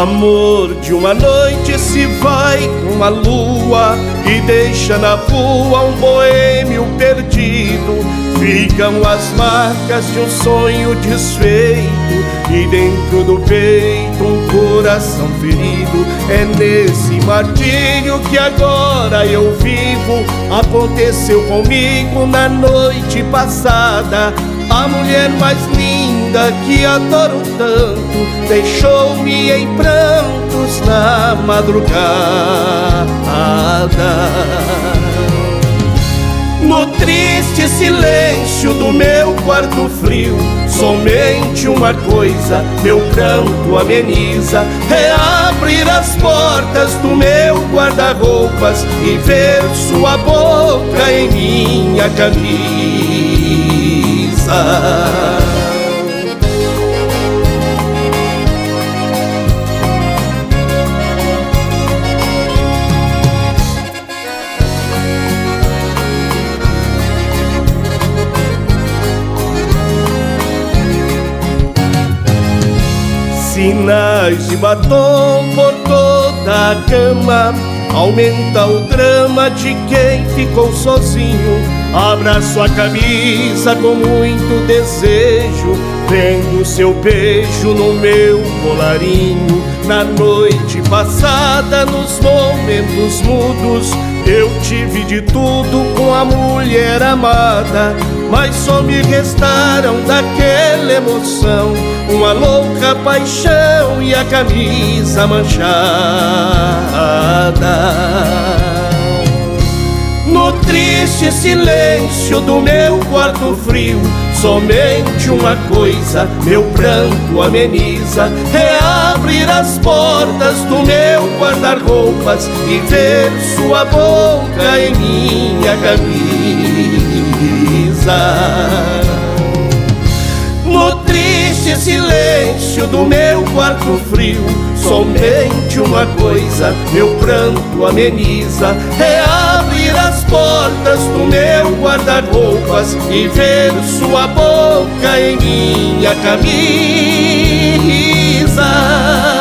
amor de uma noite se vai com a lua e deixa na rua um boêmio perdido. Ficam as marcas de um sonho desfeito e dentro do peito um coração ferido. É nesse martírio que agora eu vivo. Aconteceu comigo na noite passada. A mulher mais linda que adoro tanto deixou-me em prantos na madrugada. No triste silêncio do meu quarto frio, somente uma coisa meu pranto ameniza: reabrir as portas do meu guarda-roupas e ver sua boca em minha camisa. Sinais de batom por toda a cama, aumenta o drama de quem ficou sozinho. Abraço a camisa com muito desejo, vendo seu beijo no meu colarinho. Na noite passada, nos momentos mudos, eu tive de tudo com a mulher amada, mas só me restaram daquela emoção uma louca paixão e a camisa manchada. No triste silêncio do meu quarto frio, somente uma coisa meu pranto ameniza: reabrir as portas do meu guarda-roupas e ver sua boca em minha camisa. No triste silêncio do meu quarto frio, somente uma coisa meu pranto ameniza: reabrir as portas do meu guarda-roupas e ver sua boca em minha camisa.